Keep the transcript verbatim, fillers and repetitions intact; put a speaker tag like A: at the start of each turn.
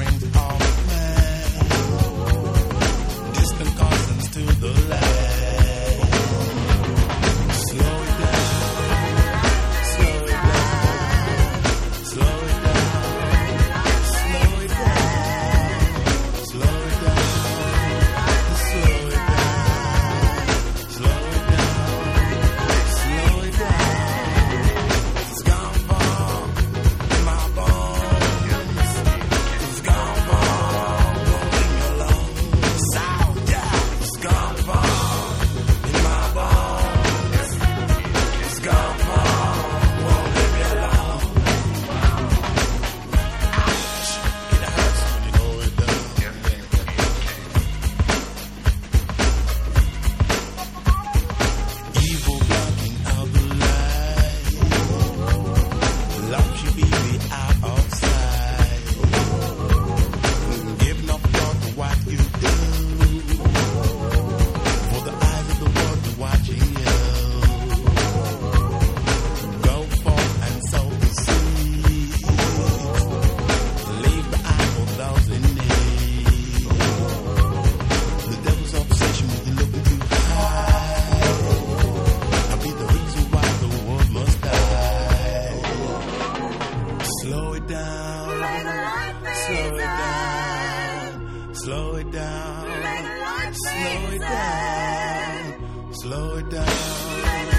A: brings all man distant cousins to the land. Slow it down, slow it down, slow it down, slow it down, slow it down, slow it down, slow it down, slow it down. It's gone far in my bones. It's gone far, won't leave me alone. South, yeah. It's gone far in my bones. It's gone far, won't leave me alone. Ouch, it hurts when you know it does. Evil blocking out the light. Lock your baby out of sight. Give no thought to what you do. For the eyes of the world are watching you. Go forth and sow the seed. Leave behind for those in need. The devil's obsession with you looking too high. I'll be the reason why the world must die. Slow it down, slow it down, slow it down, slow it down, slow it down.